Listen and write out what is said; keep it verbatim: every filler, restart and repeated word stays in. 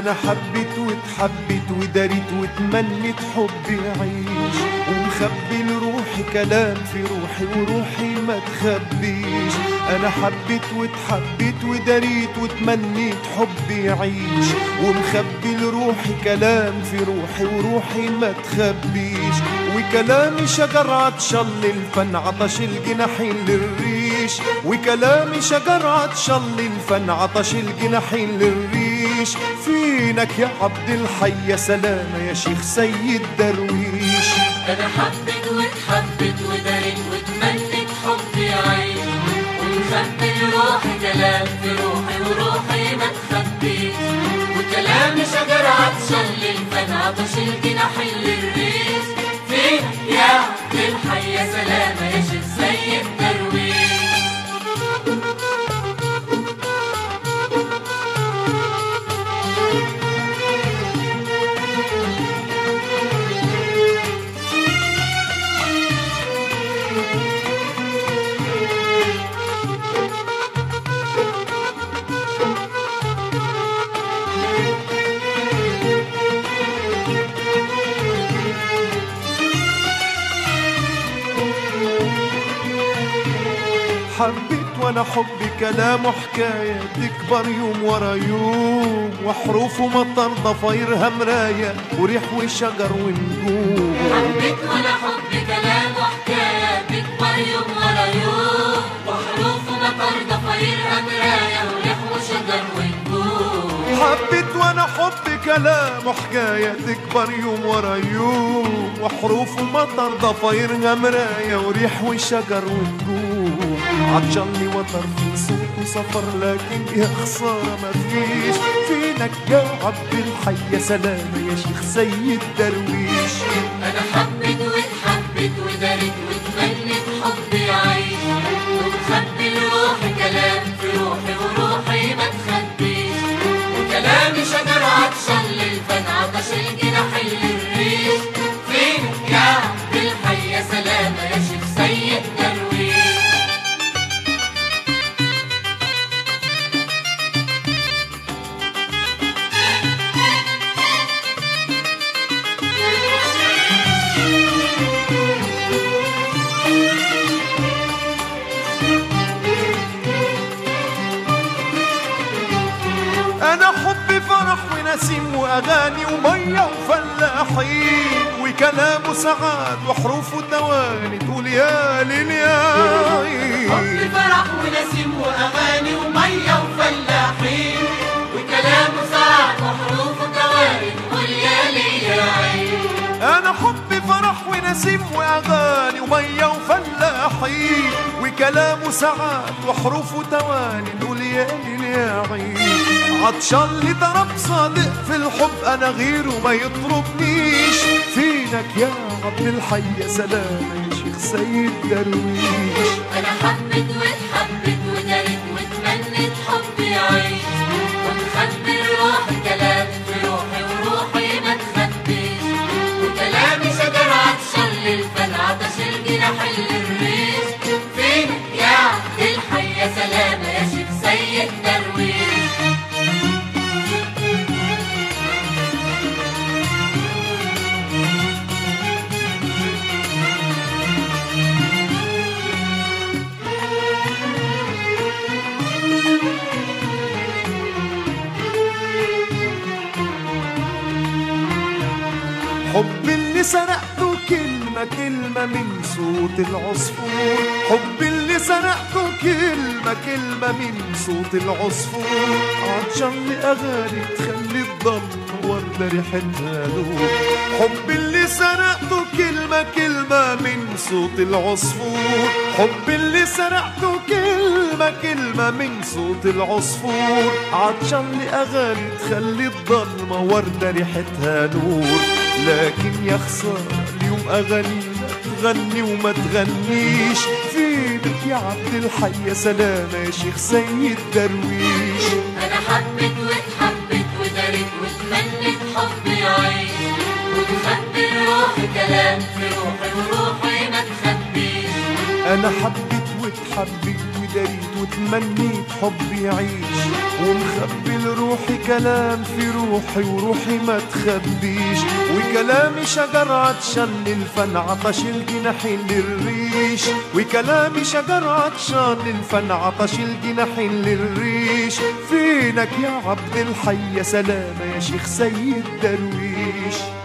انا حبيت واتحبيت وداريت واتمنيت حبي يعيش، ومخبي لروحي كلام في روحي وروحي ما تخبيش. انا حبيت واتحبيت وداريت واتمنيت حبي يعيش، ومخبي لروحي كلام في روحي وروحي ما تخبيش. وكلامي شجر عطشل الفن عطش الجناحين للريش، وكلامي شجر عطشل الفن عطش الجناحين للريش. فينك يا عبد الحي يا سلامة يا شيخ سيد درويش. أنا حبيت واتحبيت وداريت واتمنيت حبي يعيش، ومخبي لروحي كلام في روحي وروحي ما تخبيش. وكلامي شجر عطشان للفن عطش الجناحين للريش. فينك يا عبد الحي يا سلامة يا شيخ سيد درويش. حبيت وانا حبي كلام وحكاية تكبر يوم ورا يوم، وحروف ومطر ضفايرها مراية وريح وشجر ونجوم. حبيت وانا حبي كلام وحكاية تكبر يوم ورا يوم، وحروف ومطر ضفايرها مراية وريح وشجر ونجوم. حبيت وانا حبي كلام وحكاية تكبر يوم ورا يوم، وحروف ومطر ضفايرها مراية وريح وشجر ونجوم. عطشاني وطر في صوت وسفر لكن يا خسارة مفيش. فينك يا عبد الحي يا سلامة يا شيخ سيد درويش. أنا حبيت واتحبيت وداريت واتمنيت حبي يعيش، ومخبي لروحي كلام في روحي وروحي ما تخبيش. وكلامي شجر عطشان للفن عطش الجناحين للريش. فينك يا عبد الحي يا سلامة يا شيخ سيد درويش. أنا حبي فرح ونسيم وأغاني ومية وفلاحين، وكلام سعاد وحروف ودواني تقول يا ليل يا عين. حبي فرح ونسيم وأغاني ومية وفلاحين، وكلام سعاد وحروف ودواني تقول يا ليل يا عين. أنا حبي فرح ونسيم وأغاني ومية وفلاحين، وكلام سعاد وحروف وتواني نقول يا ليل يا عين. عطشان لطرب صادق في الحب أنا غيره ما يطربنيش. فينك يا عبد الحي يا سلامة يا شيخ سيد درويش. أنا حبيت واتحبيت وداريت واتمنيت حبي يعيش، ومخبي لروحي كلام في روحي وروحي ما تخبيش. وكلامي شجر عطشان للفن عطش الجناحين للريش. فينك يا عبد الحي يا سلامة يا شيخ سيد درويش. حب اللي سرقته كلمة كلمة من صوت العصفور، حب اللي سرقته كلمة كلمة من صوت العصفور. عطشان لأغاني تخلي الضلمة وردة ريحتها نور. حب اللي سرقته كلمة كلمة من صوت العصفور، حب اللي سرقته كلمة كلمة من صوت العصفور. عطشان لأغاني تخلي الضلمة وردة ريحتها نور. لكن يا خسارة اليوم أغانينا تغني وما تغنيش. فينك يا عبد الحي يا سلامة يا شيخ سيد درويش. أنا حبيت واتحبيت وداريت واتمنيت حبي يعيش، ومخبي لروحي كلام في روحي وروحي ما تخبيش. أنا حبيت واتحبيت وداريت وتمنيت حبي يعيش، ومخبي لروحي كلام في روحي وروحي ما تخبيش، وكلامي شجر عطشان للفن عطش الجناحين للريش، وكلامي شجر عطشان للفن عطش الجناحين للريش. فينك يا عبد الحي يا سلامة يا شيخ سيد درويش.